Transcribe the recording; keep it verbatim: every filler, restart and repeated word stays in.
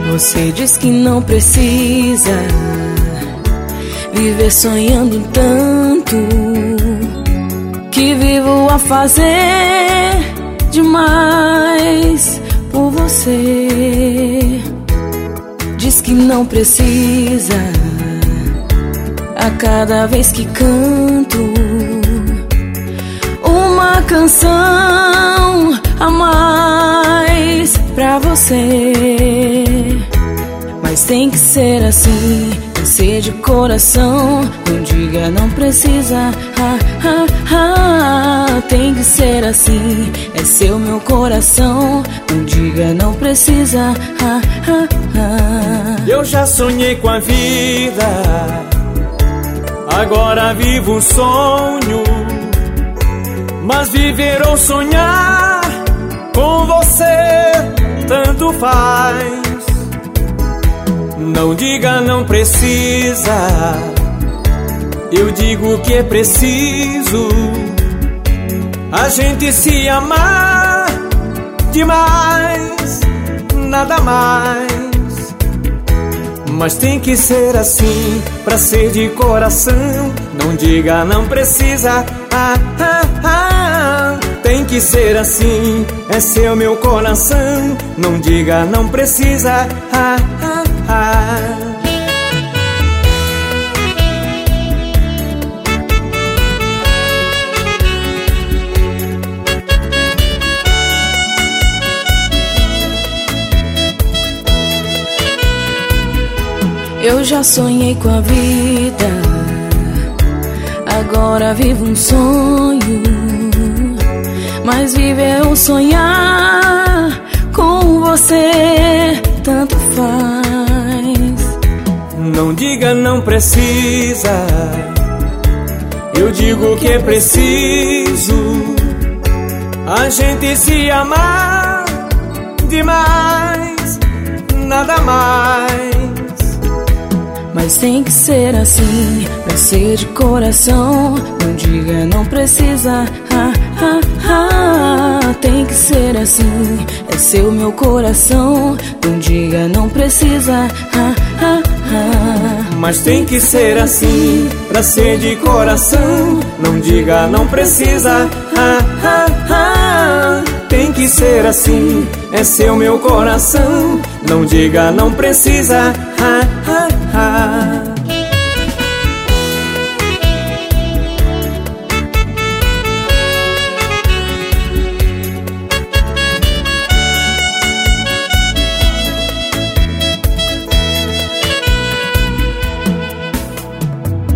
Você diz que não precisa viver sonhando tanto, que vivo a fazer demais por você. Diz que não precisa a cada vez que canto uma canção a mais pra você. Mas tem que ser assim, tem que ser de coração. Não diga não precisa, ah, ah, ah. Tem que ser assim, é seu meu coração. Não diga não precisa, ah, ah, ah. Eu já sonhei com a vida, agora vivo um sonho. Mas viver ou sonhar com você tanto faz. Não diga não precisa, eu digo que é preciso a gente se amar demais, nada mais. Mas tem que ser assim, pra ser de coração. Não diga não precisa, ah, ah, ah. Tem que ser assim, é seu meu coração. Não diga não precisa, ah, ah, ah. Eu já sonhei com a vida, agora vivo um sonho. Mas viver ou sonhar com você tanto faz. Não diga não precisa, eu digo que é preciso a gente se amar demais, nada mais. Mas tem que ser assim, pra ser de coração. Não diga não precisa, ah, ah, ah. Tem que ser assim, é seu meu coração. Não diga não precisa, ah, ah, ah. Mas tem que ser assim, pra ser de coração. Não diga não precisa, ah, ah, ah. Tem que ser assim, é seu meu coração. Não diga não precisa, ah, ah, ah.